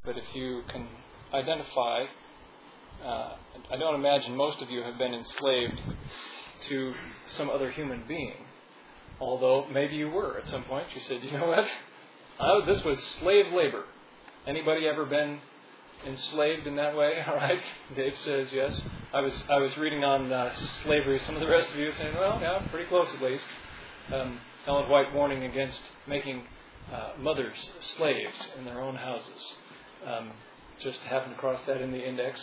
but if you can identify, I don't imagine most of you have been enslaved to some other human being. Although maybe you were at some point. You said, you know what? This was slave labor. Anybody ever been enslaved in that way? All right. Dave says yes. I was reading on slavery. Some of the rest of you saying, well, yeah, pretty close at least. Ellen White warning against making mothers slaves in their own houses. Just happened across that in the index.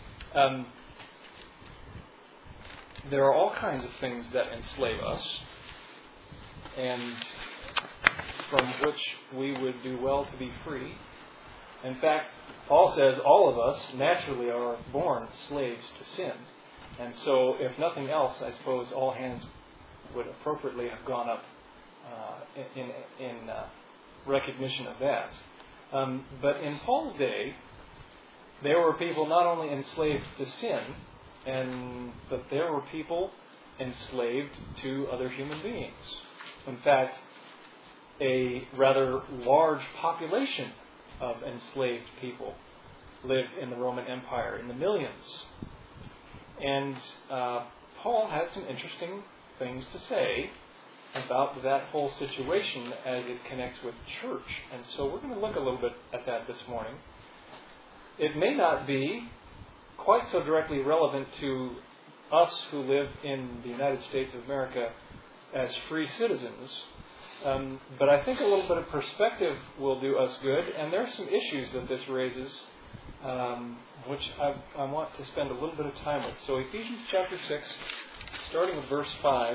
There are all kinds of things that enslave us, and from which we would do well to be free. In fact, Paul says all of us naturally are born slaves to sin. And so, if nothing else, I suppose all hands would appropriately have gone up in recognition of that. But in Paul's day, there were people not only enslaved to sin, but there were people enslaved to other human beings. In fact, a rather large population of enslaved people lived in the Roman Empire in the millions. And Paul had some interesting things to say about that whole situation as it connects with church. And so we're going to look a little bit at that this morning. It may not be quite so directly relevant to us who live in the United States of America as free citizens, but I think a little bit of perspective will do us good, and there are some issues that this raises which I want to spend a little bit of time with. So Ephesians chapter 6, starting with verse 5.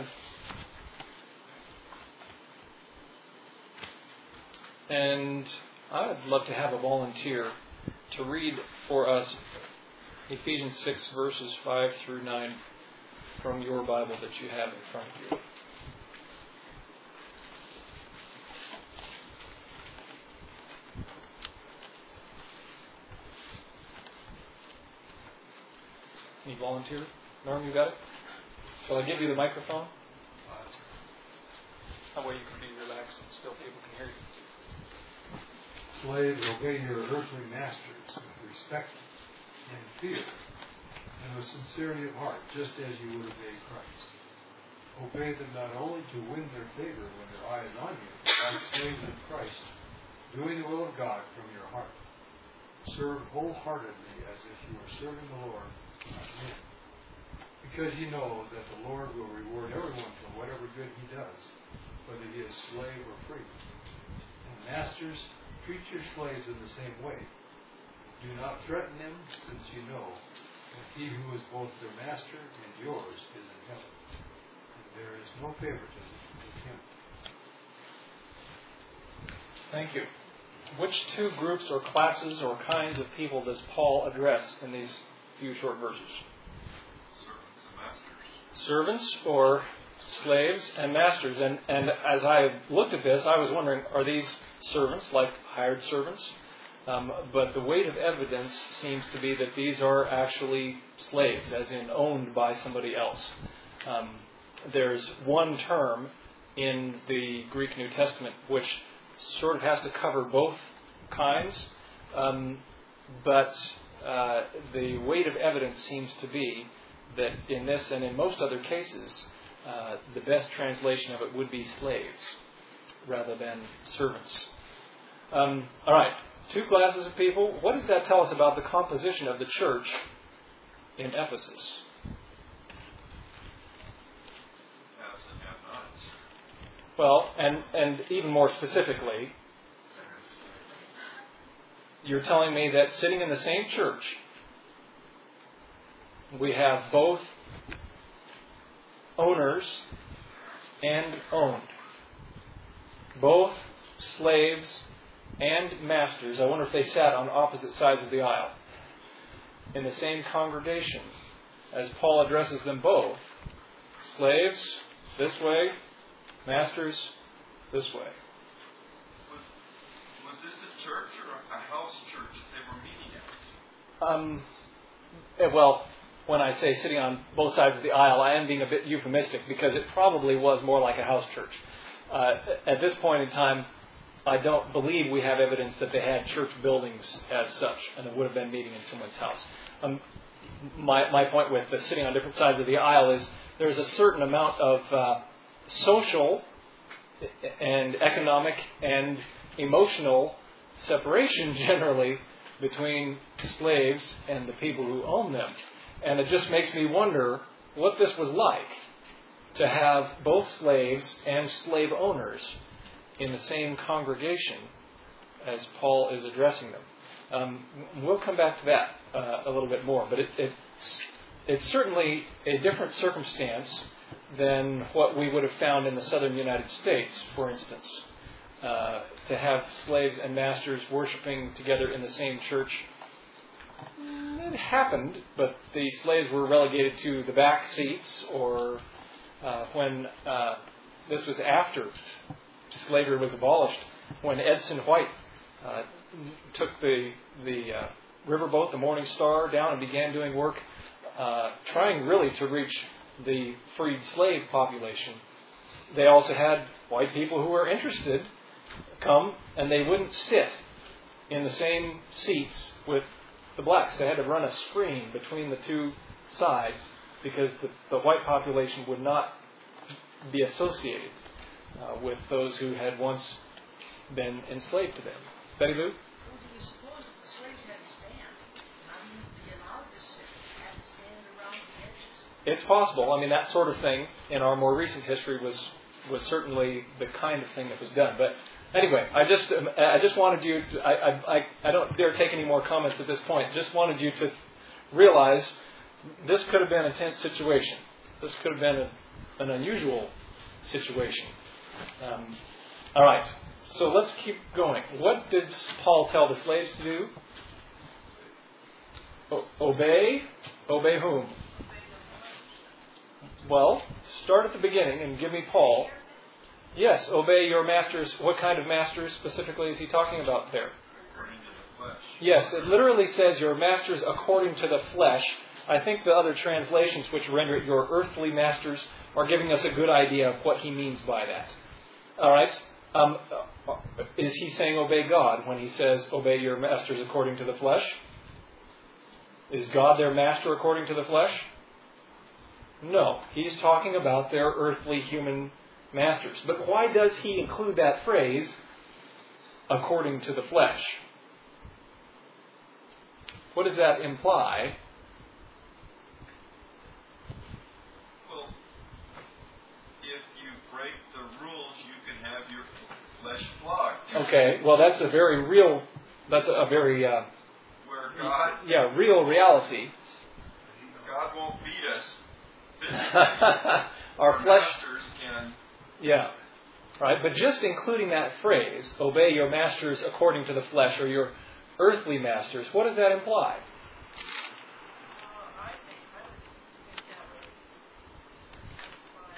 And I would love to have a volunteer to read for us Ephesians 6 verses 5 through 9 from your Bible that you have in front of you. Any volunteer? Norm, you got it? Shall I give you the microphone? That way you can be relaxed and still people can hear you. Slaves, obey your earthly masters with respect and fear, and with sincerity of heart, just as you would obey Christ. Obey them not only to win their favor when their eye is on you, but like slaves in Christ, doing the will of God from your heart. Serve wholeheartedly as if you were serving the Lord, not men. Because you know that the Lord will reward everyone for whatever good he does, whether he is slave or free. And masters, treat your slaves in the same way. Do not threaten them, since you know that he who is both their master and yours is in heaven, and there is no favoritism with him. Thank you. Which two groups or classes or kinds of people does Paul address in these few short verses? Servants and masters. Servants or slaves and masters. And as I looked at this, I was wondering, are these servants like hired servants? But the weight of evidence seems to be that these are actually slaves, as in owned by somebody else. There's one term in the Greek New Testament which sort of has to cover both kinds, but the weight of evidence seems to be that in this and in most other cases, the best translation of it would be slaves rather than servants. All right, two classes of people. What does that tell us about the composition of the church in Ephesus? Well, and even more specifically, you're telling me that sitting in the same church, we have both owners and owned. Both slaves and masters. I wonder if they sat on opposite sides of the aisle in the same congregation as Paul addresses them both. Slaves, this way. Masters, this way. Was this a church or a house church that they were meeting at? Well, when I say sitting on both sides of the aisle, I am being a bit euphemistic because it probably was more like a house church. At this point in time, I don't believe we have evidence that they had church buildings as such, and it would have been meeting in someone's house. My point with the sitting on different sides of the aisle is there's a certain amount of social and economic and emotional separation generally between slaves and the people who own them. And it just makes me wonder what this was like to have both slaves and slave owners in the same congregation as Paul is addressing them. We'll come back to that a little bit more, but it's certainly a different circumstance than what we would have found in the southern United States, for instance. To have slaves and masters worshiping together in the same church, it happened, but the slaves were relegated to the back seats, or when this was after slavery was abolished, when Edson White took the riverboat, the Morning Star, down and began doing work, trying really to reach the freed slave population. They also had white people who were interested come, and they wouldn't sit in the same seats with the blacks. They had to run a screen between the two sides because the white population would not be associated with those who had once been enslaved to them. Betty Lou? Well, do you suppose the slaves had to stand? Not even be allowed to sit. Had to stand around the edges. It's possible. I mean, that sort of thing in our more recent history was certainly the kind of thing that was done. But anyway, I just wanted you to, I don't dare take any more comments at this point. Just wanted you to realize this could have been a tense situation. This could have been an unusual situation. All right, so let's keep going. What did Paul tell the slaves to do? Obey? Obey whom? Well, start at the beginning and give me Paul. Yes, obey your masters. What kind of masters specifically is he talking about there? According to the flesh. Yes, it literally says your masters according to the flesh. I think the other translations which render it your earthly masters are giving us a good idea of what he means by that. All right. Is he saying obey God when he says obey your masters according to the flesh? Is God their master according to the flesh? No. He's talking about their earthly human masters. But why does he include that phrase, according to the flesh? What does that imply? Well, if you break the rules, you can have your flesh flogged. Okay, well that's a very real, where God, real reality. God won't beat us physically. Our flesh, masters can. yeah, right. But just including that phrase, obey your masters according to the flesh, or your earthly masters, what does that imply? I think that would imply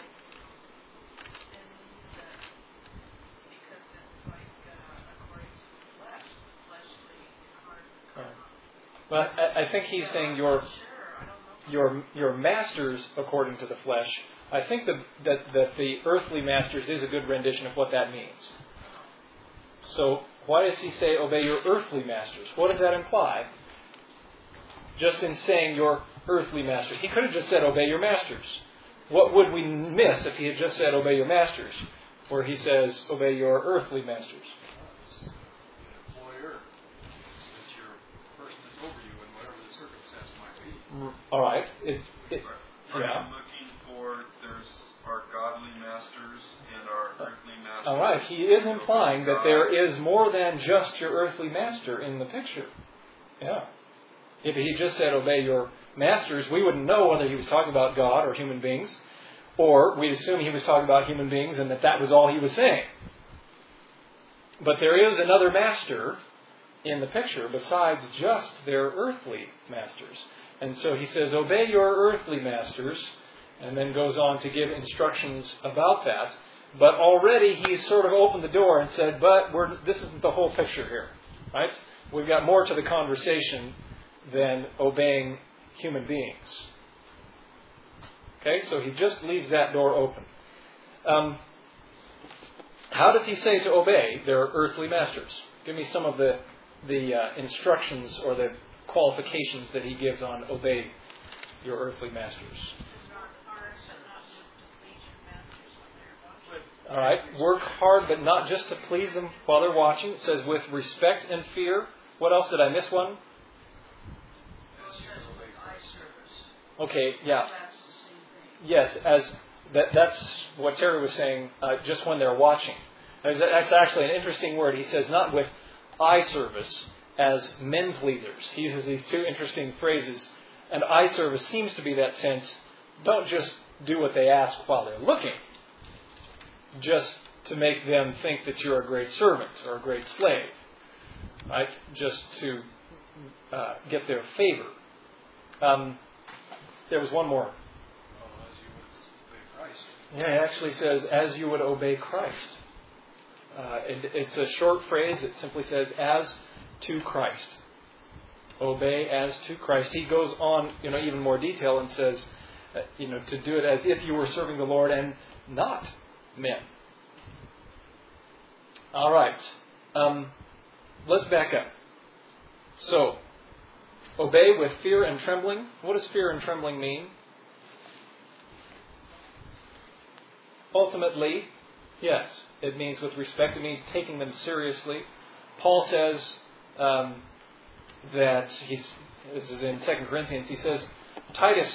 because it's like according to the flesh, fleshly incarnate. Well, I think he's saying your masters according to the flesh. I think that the earthly masters is a good rendition of what that means. So why does he say obey your earthly masters? What does that imply? Just in saying your earthly masters. He could have just said obey your masters. What would we miss if he had just said obey your masters? Where he says obey your earthly masters. An employer, that your person is over you in whatever the circumstance might be. All right. Are you looking for our godly masters and our earthly masters? All right. He is implying that there is more than just your earthly master in the picture. Yeah. If he just said obey your masters, we wouldn't know whether he was talking about God or human beings, or we'd assume he was talking about human beings and that was all he was saying. But there is another master in the picture besides just their earthly masters. And so he says, obey your earthly masters, and then goes on to give instructions about that. But already he's sort of opened the door and said, but this isn't the whole picture here. Right? We've got more to the conversation than obeying human beings. Okay, so he just leaves that door open. how does he say to obey their earthly masters? Give me some of the instructions or the qualifications that he gives on obey your earthly masters. All right, work hard, but not just to please them while they're watching. It says with respect and fear. What else did I miss? One? Okay, yeah. Yes, that's what Terry was saying. Just when they're watching, that's actually an interesting word. He says not with eye service as men pleasers. He uses these two interesting phrases, and eye service seems to be that sense. Don't just do what they ask while they're looking, just to make them think that you're a great servant or a great slave, right? Just to get their favor. There was one more. As you would obey Christ. Yeah, it actually says, as you would obey Christ. It's a short phrase. It simply says, as to Christ. Obey as to Christ. He goes on, even more detail and says, to do it as if you were serving the Lord and not men. All right. Let's back up. So, obey with fear and trembling. What does fear and trembling mean? Ultimately, yes, it means with respect. It means taking them seriously. Paul says that this is in 2 Corinthians, he says, Titus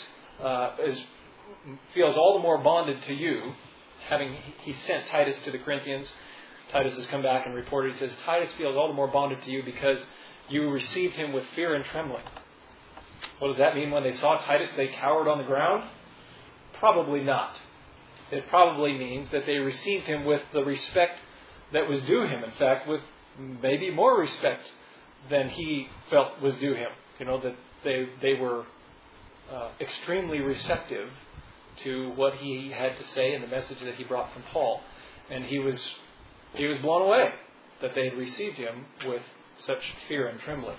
feels all the more bonded to you, he sent Titus to the Corinthians. Titus has come back and reported, he says, Titus feels all the more bonded to you because you received him with fear and trembling. What does that mean? When they saw Titus, they cowered on the ground? Probably not. It probably means that they received him with the respect that was due him. In fact, with maybe more respect than he felt was due him. That they were extremely receptive to what he had to say and the message that he brought from Paul. And he was blown away that they had received him with such fear and trembling.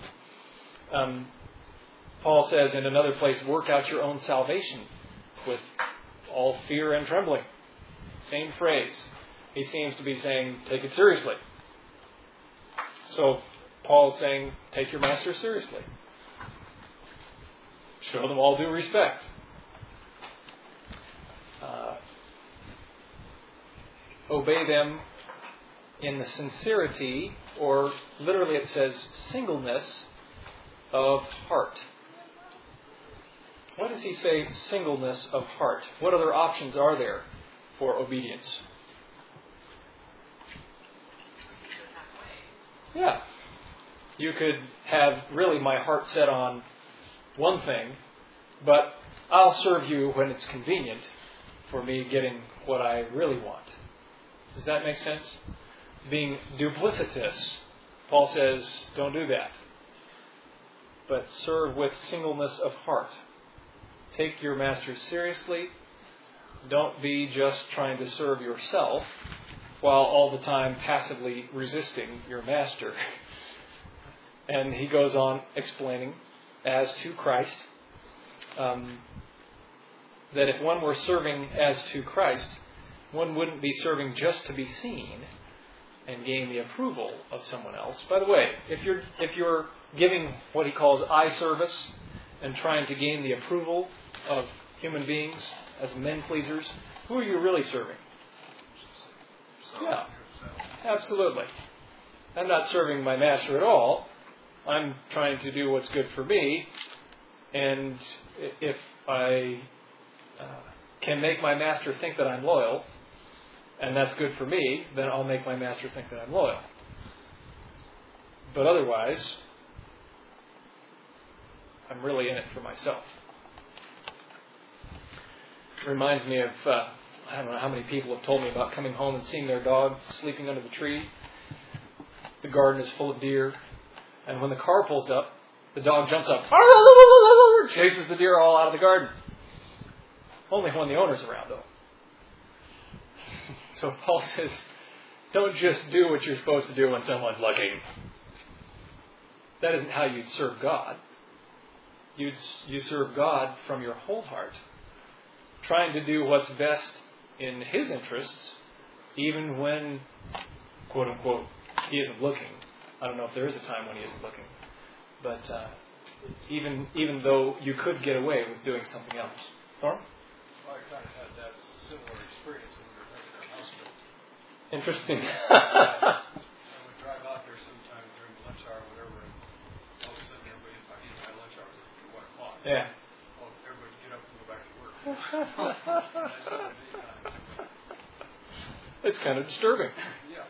Paul says in another place, work out your own salvation with all fear and trembling. Same phrase. He seems to be saying, take it seriously. So Paul's saying, take your master seriously. Show them all due respect. Obey them in the sincerity, or literally it says singleness of heart. Why does he say singleness of heart? What other options are there for obedience? Yeah. You could have really my heart set on one thing, but I'll serve you when it's convenient for me getting what I really want. Does that make sense? Being duplicitous. Paul says, don't do that. But serve with singleness of heart. Take your master seriously. Don't be just trying to serve yourself while all the time passively resisting your master. And he goes on explaining, as to Christ, that if one were serving as to Christ, one wouldn't be serving just to be seen and gain the approval of someone else. By the way, if you're giving what he calls eye service and trying to gain the approval of human beings as men pleasers, who are you really serving? Yeah, absolutely. I'm not serving my master at all. I'm trying to do what's good for me, and if I can make my master think that I'm loyal, and that's good for me, then I'll make my master think that I'm loyal. But otherwise, I'm really in it for myself. It reminds me of, I don't know how many people have told me about coming home and seeing their dog sleeping under the tree. The garden is full of deer. And when the car pulls up, the dog jumps up, chases the deer all out of the garden. Only when the owner's around, though. So Paul says, don't just do what you're supposed to do when someone's looking. That isn't how you'd serve God. You serve God from your whole heart, trying to do what's best in His interests even when, quote unquote, he isn't looking. I don't know if there is a time when he isn't looking. But even though you could get away with doing something else. Thorne? Well, I kind of had that similar experience when we were renting our house built. Interesting. I would drive out there sometime during lunch hour or whatever, and all of a sudden everybody, I mean, my lunch hour was at 1 o'clock. Yeah. Oh, everybody get up and go back to work. I saw it many times. It's kind of disturbing. Yeah.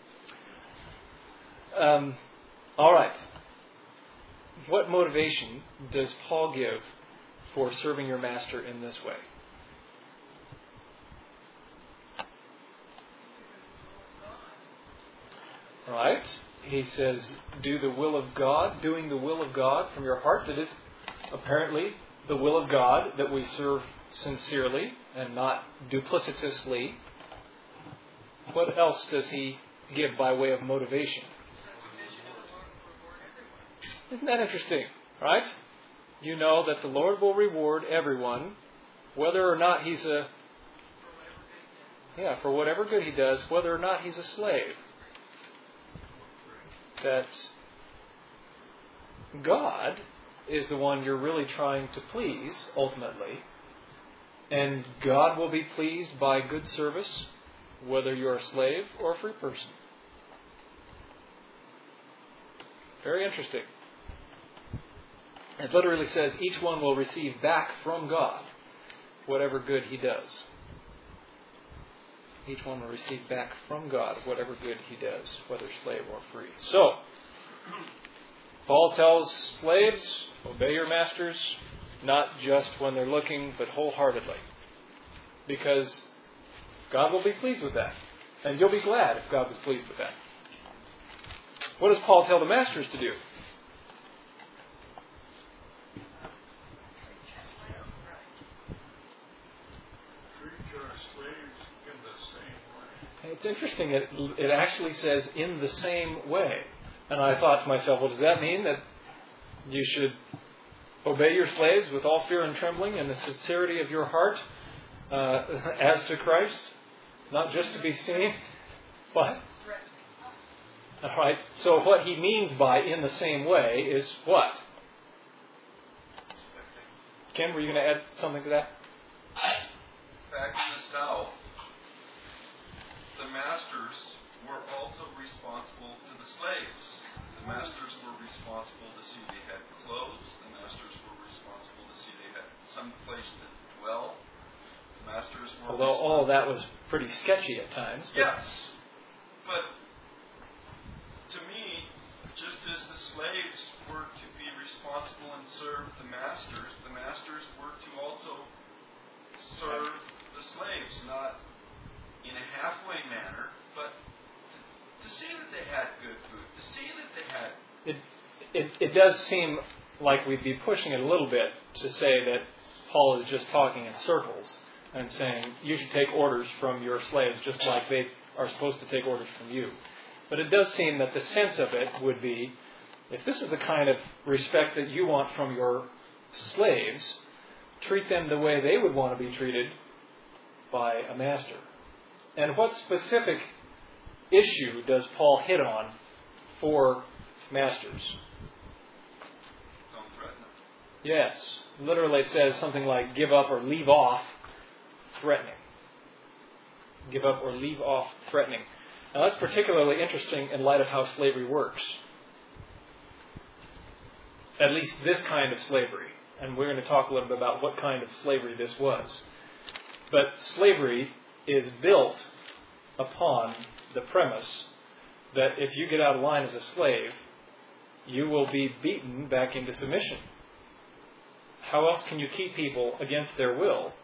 All right. What motivation does Paul give for serving your master in this way? Right? He says, do the will of God, doing the will of God from your heart. That is apparently the will of God, that we serve sincerely and not duplicitously. What else does he give by way of motivation? Isn't that interesting? Right? You know that the Lord will reward everyone, whether or not he's for whatever good he does, whether or not he's a slave. That God is the one you're really trying to please, ultimately. And God will be pleased by good service, whether you're a slave or a free person. Very interesting. It literally says each one will receive back from God whatever good he does. Each one will receive back from God whatever good he does, whether slave or free. So, Paul tells slaves, obey your masters, not just when they're looking, but wholeheartedly. Because God will be pleased with that. And you'll be glad if God was pleased with that. What does Paul tell the masters to do? It's interesting. It actually says in the same way. And I thought to myself, well, does that mean that you should obey your slaves with all fear and trembling and the sincerity of your heart as to Christ? Not just to be seen? What? All right. So what he means by in the same way is what? Ken, were you going to add something to that? Back in the South, the masters were also responsible to the slaves. The masters were responsible to see they had clothes. The masters were responsible to see they had some place to dwell. The masters were Although all that was pretty sketchy at times. Yes. But to me, just as the slaves were to be responsible and serve the masters were to also serve the slaves, not in a halfway manner, but to see that they had good food, to see that they had... It does seem like we'd be pushing it a little bit to say that Paul is just talking in circles and saying you should take orders from your slaves just like they are supposed to take orders from you. But it does seem that the sense of it would be, if this is the kind of respect that you want from your slaves, treat them the way they would want to be treated by a master. And what specific issue does Paul hit on for masters? Don't threaten them. Yes. Literally it says something like give up or leave off threatening. Give up or leave off threatening. Now that's particularly interesting in light of how slavery works. At least this kind of slavery. And we're going to talk a little bit about what kind of slavery this was. But slavery is built upon the premise that if you get out of line as a slave, you will be beaten back into submission. How else can you keep people against their will?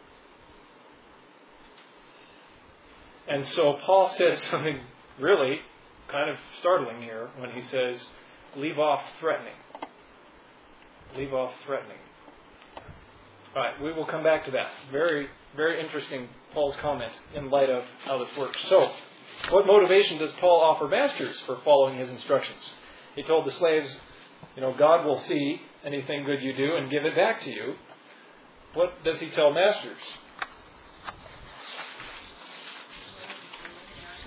And so Paul says something really kind of startling here when he says, leave off threatening. Leave off threatening. All right, we will come back to that. Very, very interesting, Paul's comment in light of how this works. So, what motivation does Paul offer masters for following his instructions? He told the slaves, God will see anything good you do and give it back to you. What does he tell masters?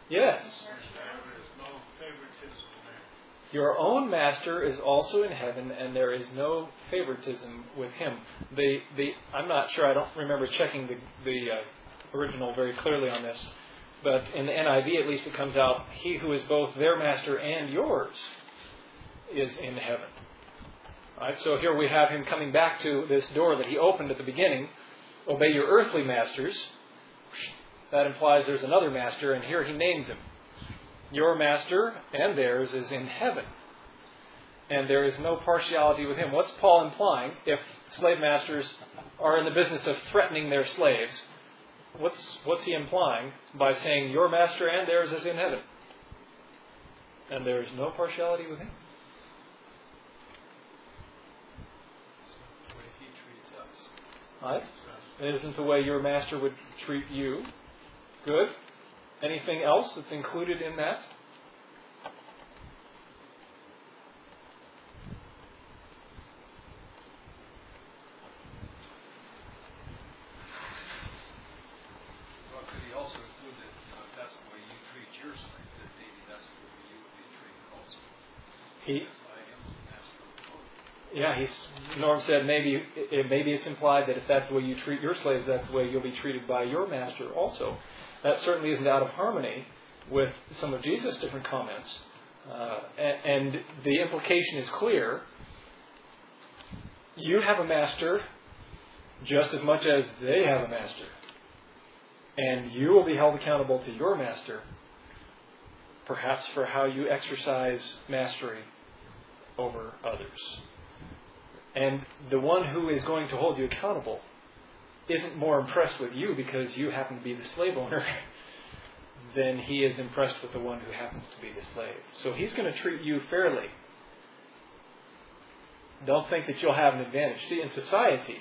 Yes. There is no favoritism there. Your own master is also in heaven, and there is no favoritism with him. I'm not sure, I don't remember checking the original very clearly on this, but in the NIV at least it comes out, he who is both their master and yours is in heaven. All right, so here we have him coming back to this door that he opened at the beginning. Obey your earthly masters. That implies there's another master, and here he names him. Your master and theirs is in heaven. And there is no partiality with him. What's Paul implying? If slave masters are in the business of threatening their slaves, what's he implying by saying your master and theirs is in heaven? And there is no partiality with him. It's the way he treats us. Right? It isn't the way your master would treat you. Good. Anything else that's included in that? Well, could he also include that that's the way you treat your slave, that maybe that's the way you would be treated also? Because I am the master of the Lord. Norm said maybe it's implied that if that's the way you treat your slaves, that's the way you'll be treated by your master also. That certainly isn't out of harmony with some of Jesus' different comments. And the implication is clear. You have a master just as much as they have a master. And you will be held accountable to your master, perhaps for how you exercise mastery over others. And the one who is going to hold you accountable isn't more impressed with you because you happen to be the slave owner than he is impressed with the one who happens to be the slave. So he's going to treat you fairly. Don't think that you'll have an advantage. See, in society,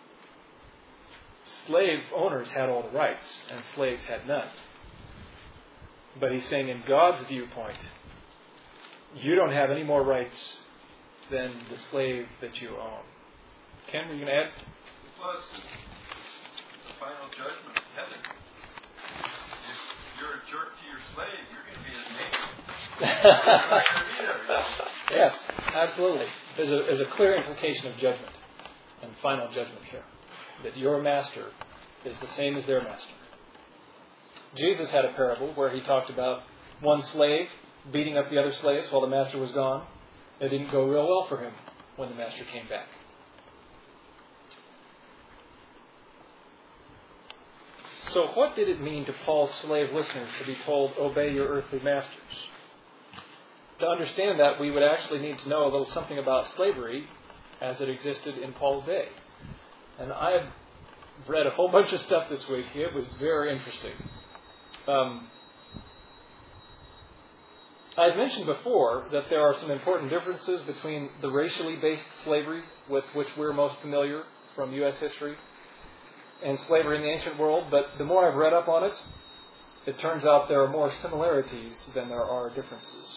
slave owners had all the rights and slaves had none. But he's saying in God's viewpoint, you don't have any more rights than the slave that you own. Ken, were you going to add? Plus, the final judgment of heaven. If you're a jerk to your slave, you're going to be his neighbor. You're not going to be there. Yes, absolutely. There's a clear implication of judgment and final judgment here. That your master is the same as their master. Jesus had a parable where he talked about one slave beating up the other slaves while the master was gone. It didn't go real well for him when the master came back. So what did it mean to Paul's slave listeners to be told, obey your earthly masters? To understand that, we would actually need to know a little something about slavery as it existed in Paul's day. And I've read a whole bunch of stuff this week. It was very interesting. I had mentioned before that there are some important differences between the racially based slavery with which we're most familiar from U.S. history and slavery in the ancient world. But the more I've read up on it, it turns out there are more similarities than there are differences.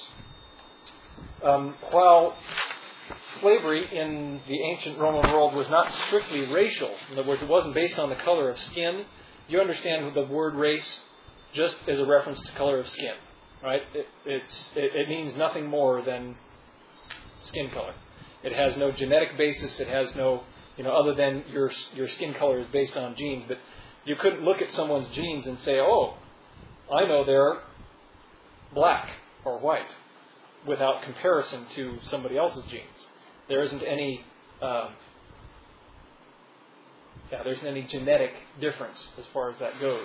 While slavery in the ancient Roman world was not strictly racial, in other words, it wasn't based on the color of skin, you understand the word race just as a reference to color of skin. Right? It means nothing more than skin color. It has no genetic basis. It has no, other than your skin color is based on genes. But you couldn't look at someone's genes and say, oh, I know they're black or white without comparison to somebody else's genes. There isn't any, there isn't any genetic difference as far as that goes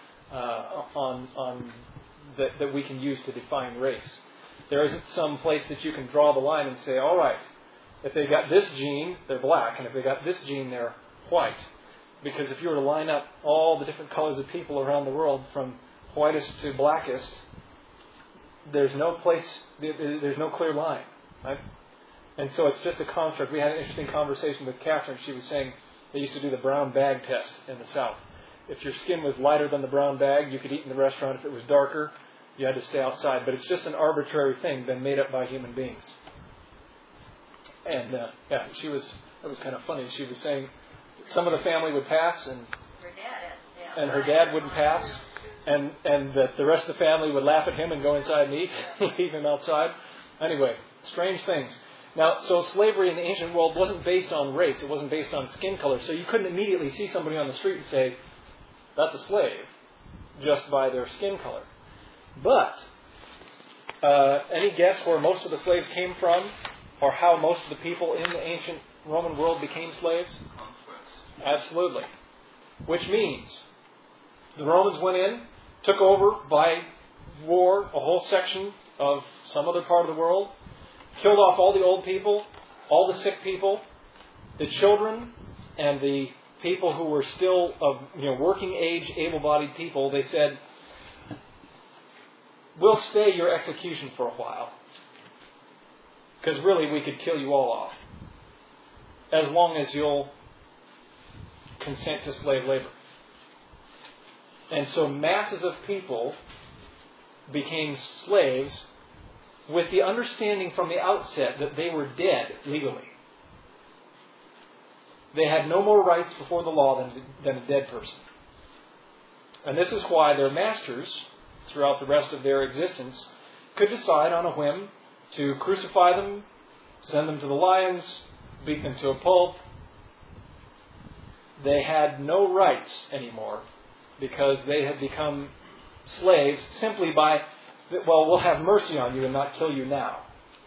that we can use to define race. There isn't some place that you can draw the line and say, all right, if they got this gene, they're black, and if they got this gene, they're white. Because if you were to line up all the different colors of people around the world from whitest to blackest, there's no place, there's no clear line. Right? And so it's just a construct. We had an interesting conversation with Catherine. She was saying they used to do the brown bag test in the South. If your skin was lighter than the brown bag, you could eat in the restaurant. If it was darker, you had to stay outside. But it's just an arbitrary thing been made up by human beings. And that was kind of funny. She was saying some of the family would pass and her dad wouldn't pass. and that the rest of the family would laugh at him and go inside and eat, leave him outside. Anyway, strange things. Now, so slavery in the ancient world wasn't based on race. It wasn't based on skin color. So you couldn't immediately see somebody on the street and say, that's a slave, just by their skin color. But, any guess where most of the slaves came from, or how most of the people in the ancient Roman world became slaves? Conquest. Absolutely. Which means the Romans went in, took over by war a whole section of some other part of the world, killed off all the old people, all the sick people, the children, and the people who were still of working age, able-bodied people. They said, we'll stay your execution for a while, because really we could kill you all off, as long as you'll consent to slave labor. And so masses of people became slaves with the understanding from the outset that they were dead legally. They had no more rights before the law than a dead person. And this is why their masters, throughout the rest of their existence, could decide on a whim to crucify them, send them to the lions, beat them to a pulp. They had no rights anymore because they had become slaves simply by, well, we'll have mercy on you and not kill you now.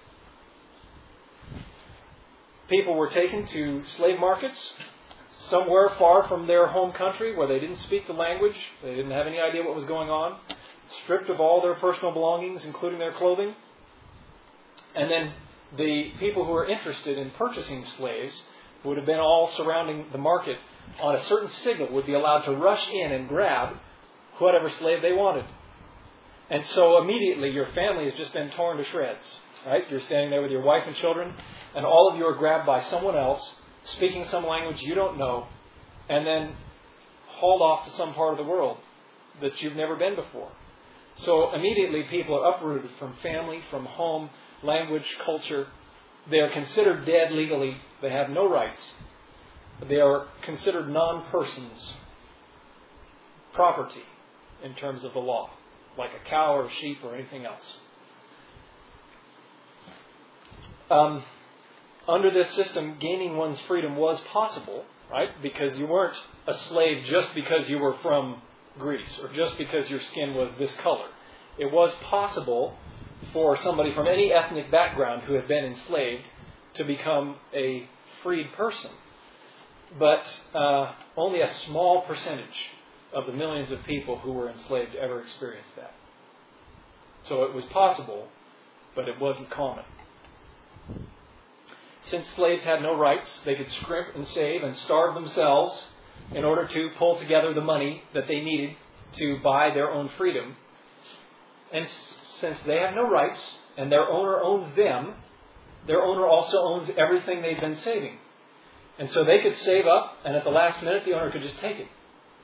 People were taken to slave markets somewhere far from their home country where they didn't speak the language, they didn't have any idea what was going on, stripped of all their personal belongings, including their clothing. And then the people who were interested in purchasing slaves, who would have been all surrounding the market on a certain signal, would be allowed to rush in and grab whatever slave they wanted. And so immediately your family has just been torn to shreds. Right? You're standing there with your wife and children, and all of you are grabbed by someone else, speaking some language you don't know, and then hauled off to some part of the world that you've never been before. So immediately people are uprooted from family, from home, language, culture. They are considered dead legally. They have no rights. They are considered non-persons, property in terms of the law, like a cow or a sheep or anything else. Under this system, gaining one's freedom was possible, right? Because you weren't a slave just because you were from Greece or just because your skin was this color. It was possible for somebody from any ethnic background who had been enslaved to become a freed person. But only a small percentage of the millions of people who were enslaved ever experienced that. So it was possible, but it wasn't common. Since slaves had no rights, they could scrimp and save and starve themselves in order to pull together the money that they needed to buy their own freedom. And since they have no rights and their owner owns them, their owner also owns everything they've been saving. And so they could save up, and at the last minute the owner could just take it.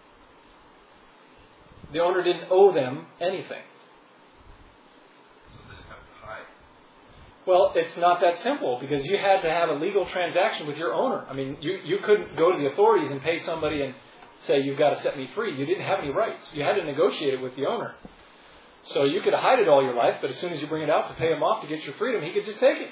The owner didn't owe them anything. Well, it's not that simple because you had to have a legal transaction with your owner. I mean, you couldn't go to the authorities and pay somebody and say, you've got to set me free. You didn't have any rights. You had to negotiate it with the owner. So you could hide it all your life, but as soon as you bring it out to pay him off to get your freedom, he could just take it.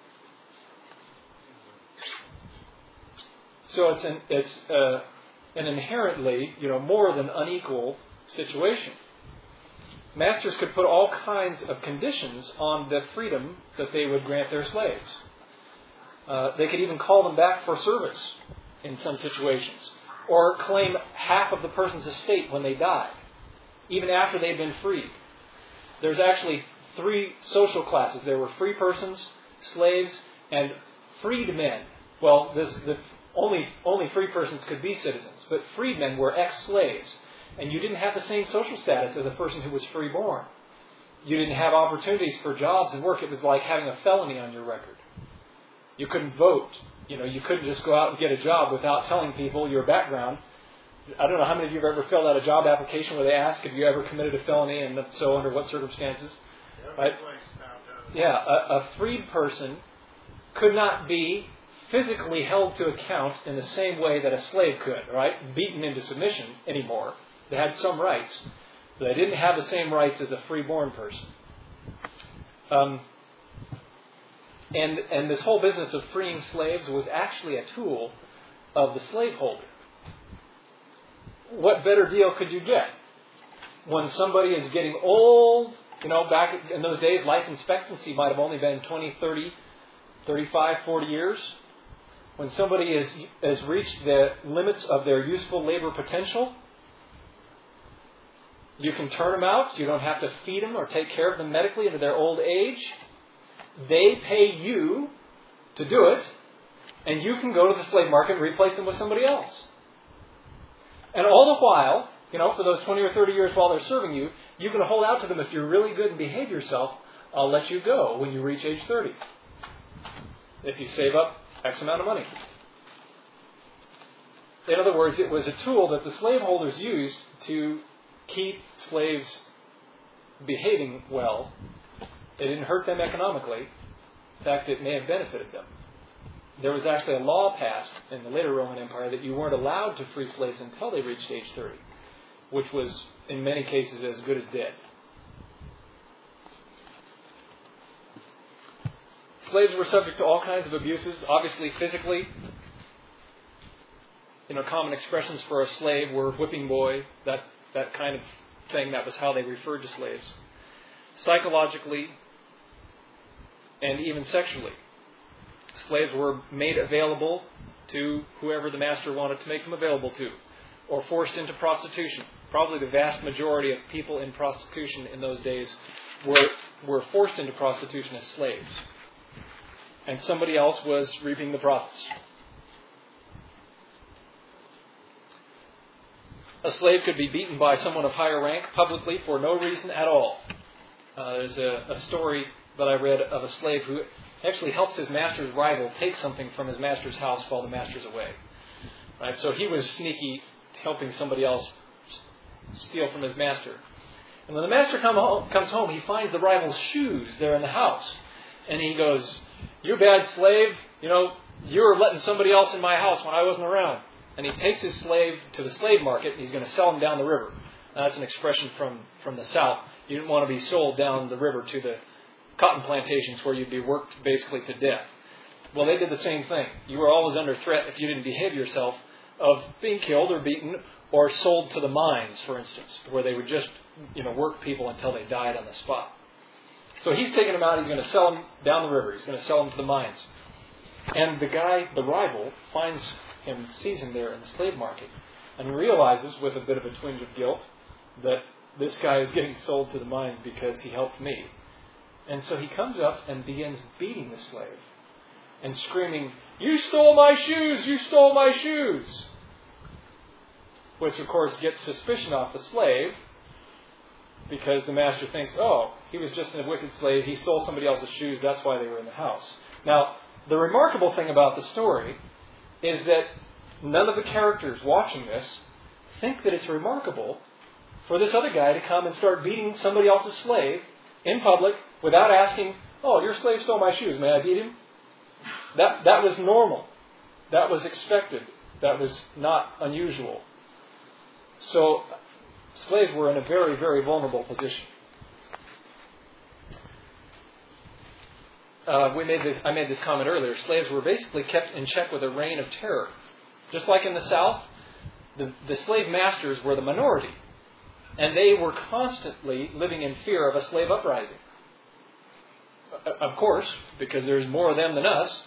So it's an inherently, more than unequal situation. Masters could put all kinds of conditions on the freedom that they would grant their slaves. They could even call them back for service in some situations, or claim half of the person's estate when they died, even after they'd been freed. There's actually 3 social classes. There were free persons, slaves, and freedmen. Well, only free persons could be citizens, but freedmen were ex-slaves. And you didn't have the same social status as a person who was freeborn. You didn't have opportunities for jobs and work. It was like having a felony on your record. You couldn't vote. You couldn't just go out and get a job without telling people your background. I don't know how many of you have ever filled out a job application where they ask, have you ever committed a felony, and if so, under what circumstances? Right? Yeah, a freed person could not be physically held to account in the same way that a slave could, right? Beaten into submission anymore. They had some rights, They didn't have the same rights as a free-born person. And this whole business of freeing slaves was actually a tool of the slaveholder. What better deal could you get? When somebody is getting old, back in those days, life expectancy might have only been 20, 30, 35, 40 years. When somebody has reached the limits of their useful labor potential, you can turn them out. You don't have to feed them or take care of them medically into their old age. They pay you to do it, and you can go to the slave market and replace them with somebody else. And all the while, for those 20 or 30 years while they're serving you, you can hold out to them. If you're really good and behave yourself, I'll let you go when you reach age 30. If you save up X amount of money. In other words, it was a tool that the slaveholders used to keep slaves behaving well. It didn't hurt them economically. In fact, it may have benefited them. There was actually a law passed in the later Roman Empire that you weren't allowed to free slaves until they reached age 30, which was, in many cases, as good as dead. Slaves were subject to all kinds of abuses, obviously physically. Common expressions for a slave were whipping boy, that kind of thing. That was how they referred to slaves. Psychologically, and even sexually. Slaves were made available to whoever the master wanted to make them available to, or forced into prostitution. Probably the vast majority of people in prostitution in those days were forced into prostitution as slaves. And somebody else was reaping the profits. A slave could be beaten by someone of higher rank publicly for no reason at all. There's a story that I read of a slave who actually helps his master's rival take something from his master's house while the master's away. Right? So he was sneaky, helping somebody else steal from his master. And when the master comes home, he finds the rival's shoes there in the house. And he goes, "You bad slave, you were letting somebody else in my house when I wasn't around." And he takes his slave to the slave market, and he's going to sell him down the river. Now, that's an expression from the South. You didn't want to be sold down the river to the cotton plantations where you'd be worked basically to death. Well, they did the same thing. You were always under threat if you didn't behave yourself of being killed or beaten or sold to the mines, for instance, where they would just work people until they died on the spot. So he's taking them out. He's going to sell them down the river. He's going to sell them to the mines. And the guy, the rival, sees him there in the slave market and realizes with a bit of a twinge of guilt that this guy is getting sold to the mines because he helped me. And so he comes up and begins beating the slave and screaming, "You stole my shoes! You stole my shoes!" Which, of course, gets suspicion off the slave because the master thinks, oh, he was just a wicked slave. He stole somebody else's shoes. That's why they were in the house. Now, the remarkable thing about the story is that none of the characters watching this think that it's remarkable for this other guy to come and start beating somebody else's slave in public without asking, "Oh, your slave stole my shoes. May I beat him?" That was normal. That was expected. That was not unusual. So slaves were in a very, very vulnerable position. I made this comment earlier. Slaves were basically kept in check with a reign of terror. Just like in the South, the slave masters were the minority. And they were constantly living in fear of a slave uprising. Of course, because there's more of them than us.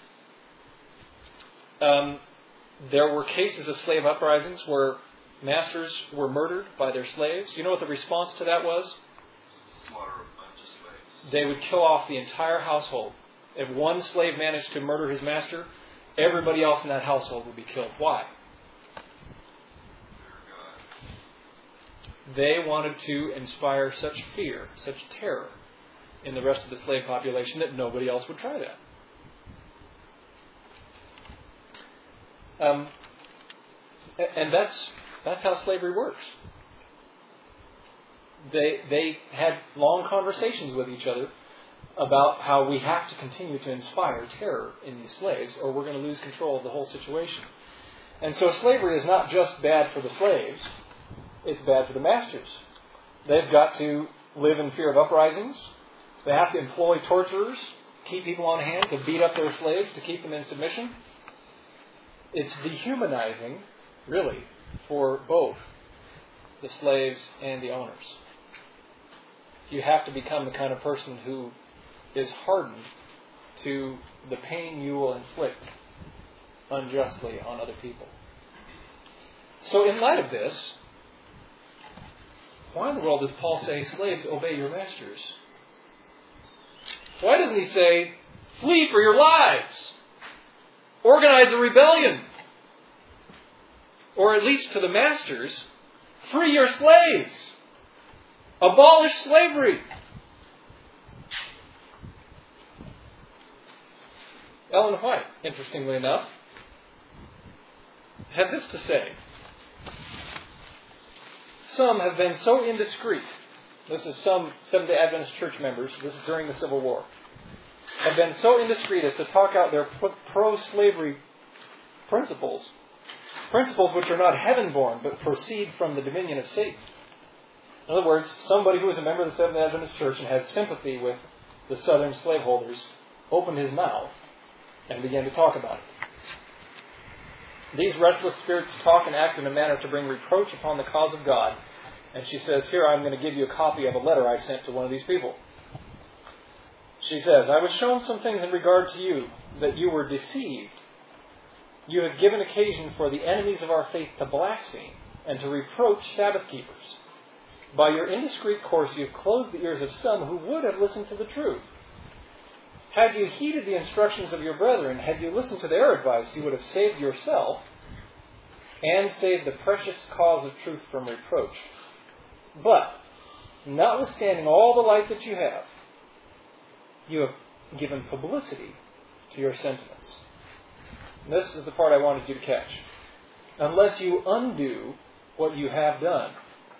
There were cases of slave uprisings where masters were murdered by their slaves. You know what the response to that was? Slaughter a bunch of slaves. They would kill off the entire household. If one slave managed to murder his master, everybody else in that household would be killed. Why? They wanted to inspire such fear, such terror in the rest of the slave population that nobody else would try that. And that's how slavery works. They had long conversations with each other about how we have to continue to inspire terror in these slaves or we're going to lose control of the whole situation. And so slavery is not just bad for the slaves, it's bad for the masters. They've got to live in fear of uprisings. They have to employ torturers, keep people on hand to beat up their slaves, to keep them in submission. It's dehumanizing, really, for both the slaves and the owners. You have to become the kind of person who is hardened to the pain you will inflict unjustly on other people. So in light of this, why in the world does Paul say, slaves, obey your masters? Why doesn't he say, flee for your lives? Organize a rebellion? Or at least to the masters, free your slaves. Abolish slavery. Ellen White, interestingly enough, had this to say. Some have been so indiscreet, this is some Seventh-day Adventist church members, this is during the Civil War, have been so indiscreet as to talk out their pro-slavery principles which are not heaven-born, but proceed from the dominion of Satan. In other words, somebody who was a member of the Seventh-day Adventist church and had sympathy with the southern slaveholders opened his mouth and began to talk about it. These restless spirits talk and act in a manner to bring reproach upon the cause of God. And she says, here I'm going to give you a copy of a letter I sent to one of these people. She says, I was shown some things in regard to you, that you were deceived. You have given occasion for the enemies of our faith to blaspheme and to reproach Sabbath keepers. By your indiscreet course you have closed the ears of some who would have listened to the truth. Had you heeded the instructions of your brethren, had you listened to their advice, you would have saved yourself and saved the precious cause of truth from reproach. But, notwithstanding all the light that you have given publicity to your sentiments. And this is the part I wanted you to catch. Unless you undo what you have done,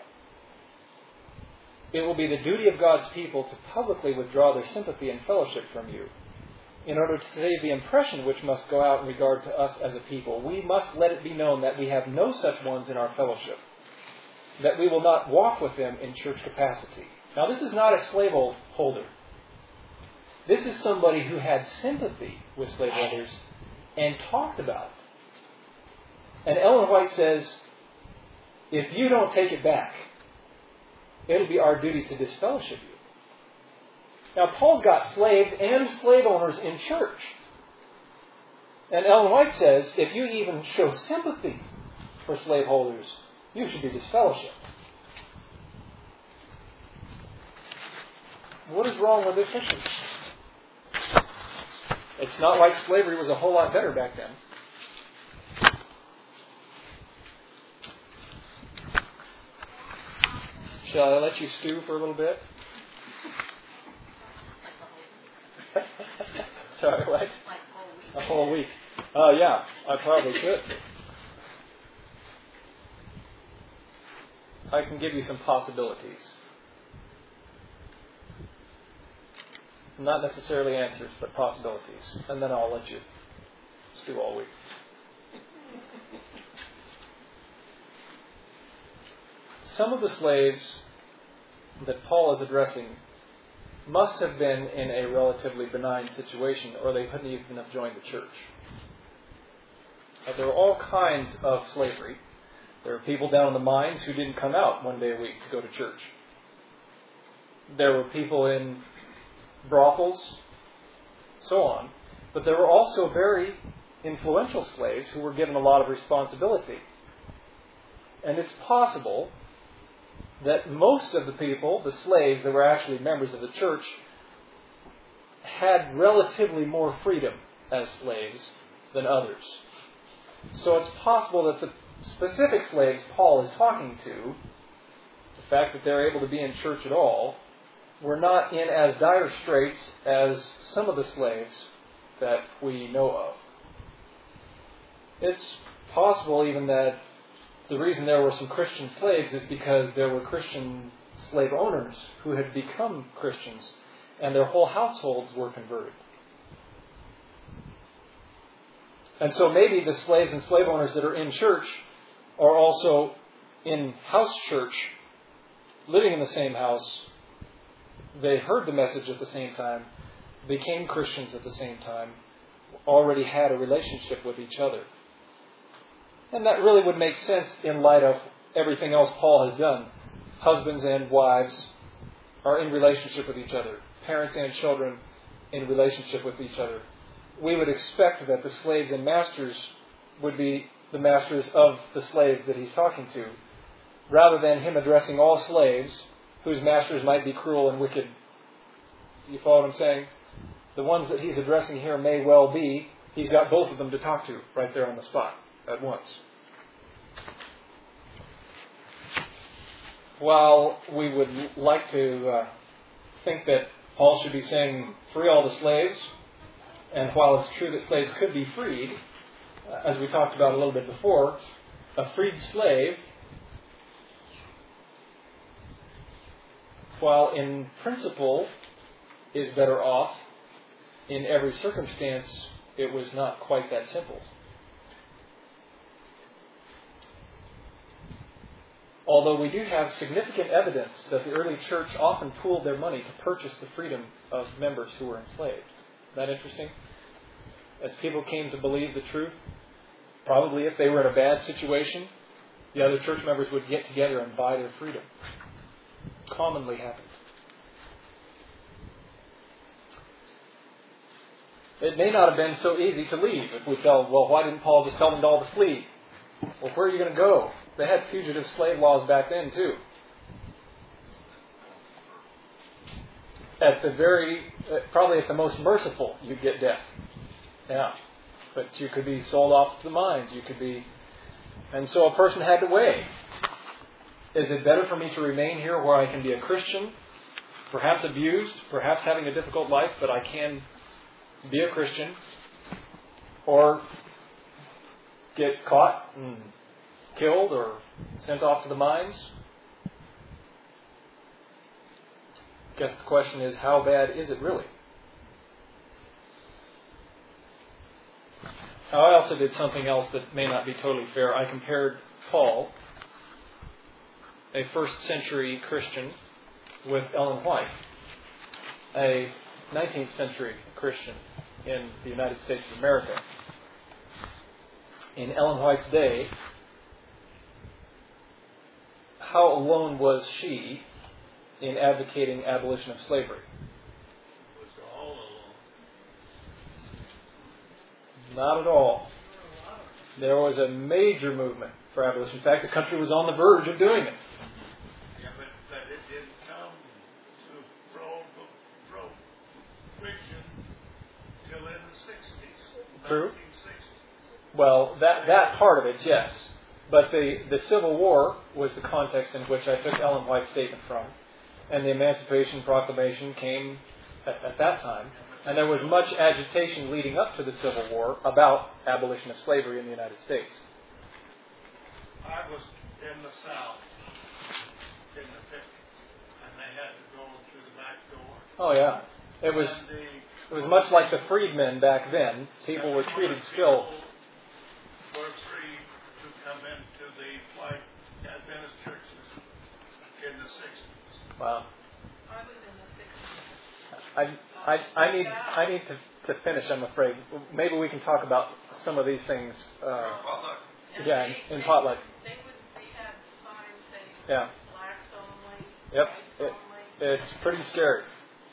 it will be the duty of God's people to publicly withdraw their sympathy and fellowship from you. In order to save the impression which must go out in regard to us as a people, we must let it be known that we have no such ones in our fellowship, that we will not walk with them in church capacity. Now, this is not a slaveholder. This is somebody who had sympathy with slaveholders and talked about it. And Ellen White says, if you don't take it back, it'll be our duty to disfellowship you. Now, Paul's got slaves and slave owners in church. And Ellen White says, if you even show sympathy for slaveholders, you should be disfellowshipped. What is wrong with this mission? It's not like slavery was a whole lot better back then. Shall I let you stew for a little bit? Sorry, what? A whole week. Yeah, I probably should. I can give you some possibilities. Not necessarily answers, but possibilities. And then I'll let you stew all week. Some of the slaves that Paul is addressing must have been in a relatively benign situation, or they couldn't even have joined the church. There were all kinds of slavery. There were people down in the mines who didn't come out one day a week to go to church. There were people in brothels, so on. But there were also very influential slaves who were given a lot of responsibility. And it's possible that most of the people, the slaves that were actually members of the church, had relatively more freedom as slaves than others. So it's possible that the specific slaves Paul is talking to, the fact that they're able to be in church at all, were not in as dire straits as some of the slaves that we know of. It's possible even that the reason there were some Christian slaves is because there were Christian slave owners who had become Christians and their whole households were converted. And so maybe the slaves and slave owners that are in church are also in house church living in the same house, they heard the message at the same time, became Christians at the same time, already had a relationship with each other. And that really would make sense in light of everything else Paul has done. Husbands and wives are in relationship with each other. Parents and children in relationship with each other. We would expect that the slaves and masters would be the masters of the slaves that he's talking to, rather than him addressing all slaves whose masters might be cruel and wicked. Do you follow what I'm saying? The ones that he's addressing here may well be, he's got both of them to talk to right there on the spot at once. While we would like to think that Paul should be saying, free all the slaves, and while it's true that slaves could be freed, as we talked about a little bit before, a freed slave, while in principle is better off, in every circumstance it was not quite that simple. Although we do have significant evidence that the early church often pooled their money to purchase the freedom of members who were enslaved. Isn't that interesting? As people came to believe the truth, probably if they were in a bad situation, the other church members would get together and buy their freedom. Commonly happened. It may not have been so easy to leave if we tell, well, why didn't Paul just tell them all to flee? Well, where are you going to go? They had fugitive slave laws back then, too. At the probably at the most merciful, you'd get death. Yeah. But you could be sold off to the mines. You could be... And so a person had to weigh. Is it better for me to remain here where I can be a Christian, perhaps abused, perhaps having a difficult life, but I can be a Christian, or get caught and killed or sent off to the mines? I guess the question is, how bad is it really? Now, I also did something else that may not be totally fair. I compared Paul, a first century Christian, with Ellen White, a 19th century Christian in the United States of America. In Ellen White's day, how alone was she in advocating abolition of slavery? Was all alone. Not at all. There was a major movement for abolition. In fact, the country was on the verge of doing it. Yeah, but it didn't come to fruition till in the 60s. True. 1960s. Well, that part of it, yes. But the Civil War was the context in which I took Ellen White's statement from. And the Emancipation Proclamation came at that time. And there was much agitation leading up to the Civil War about abolition of slavery in the United States. I was in the South in the 50s, and they had to go through the back door. Oh, yeah. It was much like the freedmen back then. People were treated still. Were free to come into the white Adventist churches in the 60s. Wow. I was in the 60s. I need to finish, I'm afraid. Maybe we can talk about some of these things in potluck. They had signs saying Yeah. blacks only, Yep. whites only. It's pretty scary.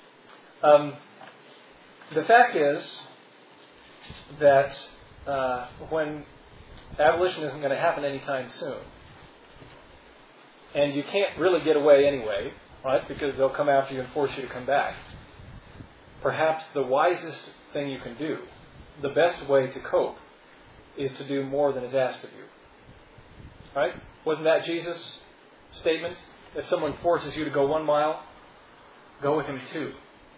The fact is that when abolition isn't going to happen anytime soon, and you can't really get away anyway, right? Because they'll come after you and force you to come back. Perhaps the wisest thing you can do, the best way to cope, is to do more than is asked of you. Right? Wasn't that Jesus' statement? If someone forces you to go 1 mile, go with him 2.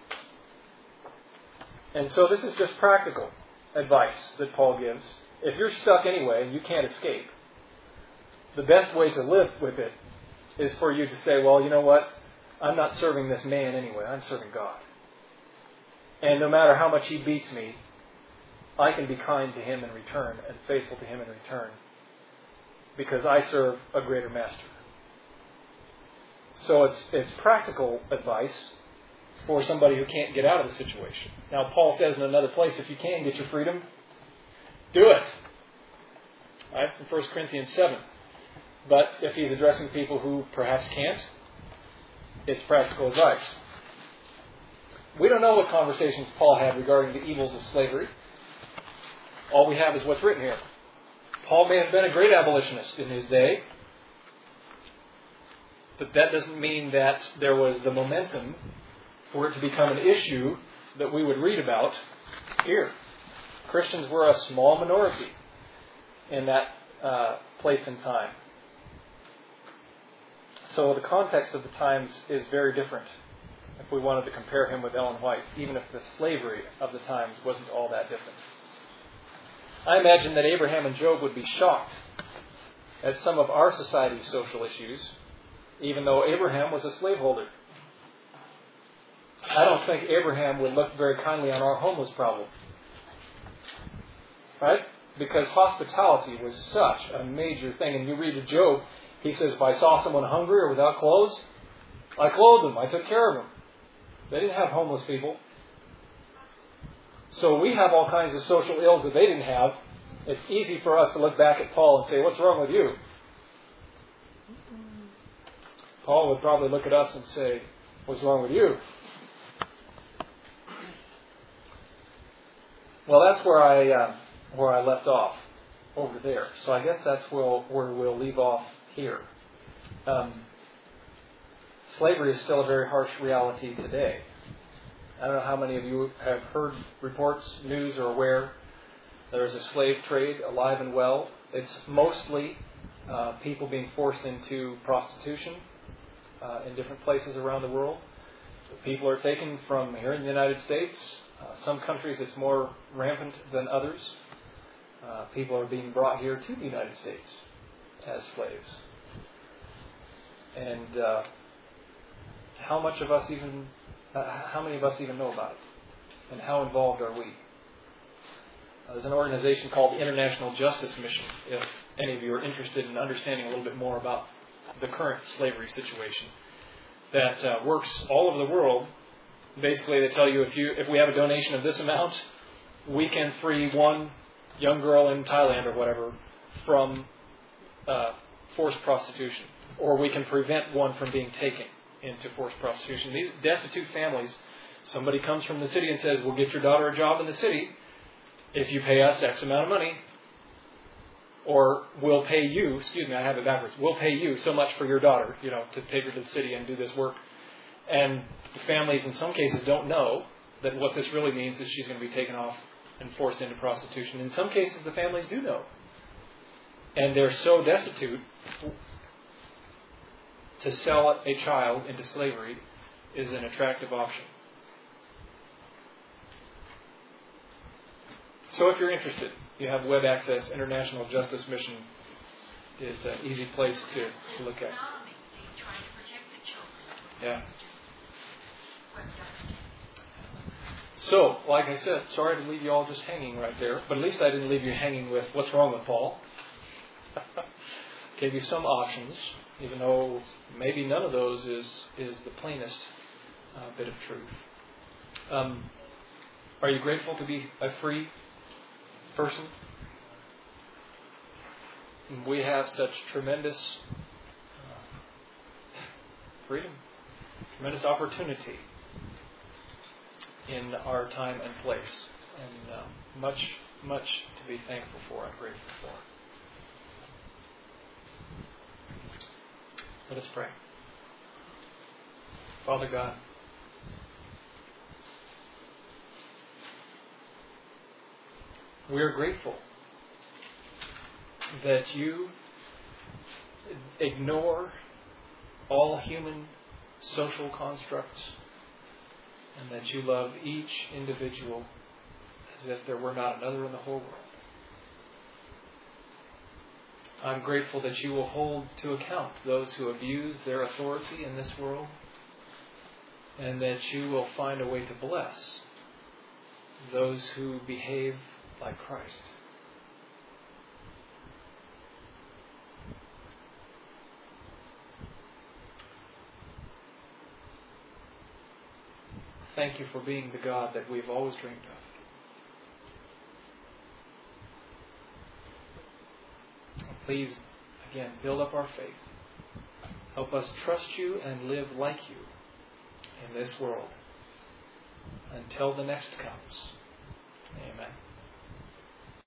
And so this is just practical advice that Paul gives. If you're stuck anyway and you can't escape, the best way to live with it is for you to say, well, you know what? I'm not serving this man anyway. I'm serving God. And no matter how much he beats me, I can be kind to him in return and faithful to him in return because I serve a greater master. So it's practical advice for somebody who can't get out of the situation. Now, Paul says in another place, if you can get your freedom, do it. Right? In 1 Corinthians 7. But if he's addressing people who perhaps can't, it's practical advice. We don't know what conversations Paul had regarding the evils of slavery. All we have is what's written here. Paul may have been a great abolitionist in his day, but that doesn't mean that there was the momentum for it to become an issue that we would read about here. Christians were a small minority in that place and time. So the context of the times is very different if we wanted to compare him with Ellen White, even if the slavery of the times wasn't all that different. I imagine that Abraham and Job would be shocked at some of our society's social issues, even though Abraham was a slaveholder. I don't think Abraham would look very kindly on our homeless problem. Right? Because hospitality was such a major thing. And you read to Job, he says, if I saw someone hungry or without clothes, I clothed them. I took care of them. They didn't have homeless people. So we have all kinds of social ills that they didn't have. It's easy for us to look back at Paul and say, what's wrong with you? Paul would probably look at us and say, what's wrong with you? Well, that's where I left off over there. So I guess that's where we'll leave off here. Slavery is still a very harsh reality today. I don't know how many of you have heard reports, news, or aware there's a slave trade alive and well. It's mostly people being forced into prostitution in different places around the world. People are taken from here in the United States. Some countries it's more rampant than others. People are being brought here to the United States as slaves. And how many of us even know about it? And how involved are we? There's an organization called the International Justice Mission, if any of you are interested in understanding a little bit more about the current slavery situation, that works all over the world. Basically, they tell you if we have a donation of this amount, we can free one young girl in Thailand or whatever from forced prostitution, or we can prevent one from being taken into forced prostitution. These destitute families, somebody comes from the city and says, we'll get your daughter a job in the city if you pay us X amount of money, or we'll pay you, I have it backwards, we'll pay you so much for your daughter, to take her to the city and do this work. And the families in some cases don't know that what this really means is she's going to be taken off and forced into prostitution. In some cases the families do know. And they're so destitute, to sell a child into slavery is an attractive option. So if you're interested, you have web access. International Justice Mission is an easy place to look at. Yeah. So, like I said, sorry to leave you all just hanging right there, but at least I didn't leave you hanging with what's wrong with Paul. Gave you some options, even though maybe none of those is the plainest bit of truth. Are you grateful to be a free person? We have such tremendous freedom, tremendous opportunity in our time and place, and much to be thankful for and grateful for. Let us pray. Father God, we are grateful that you ignore all human social constructs and that you love each individual as if there were not another in the whole world. I'm grateful that you will hold to account those who abuse their authority in this world, and that you will find a way to bless those who behave like Christ. thank you for being the God that we've always dreamed of. Please, again, build up our faith. Help us trust you and live like you in this world until the next comes. Amen.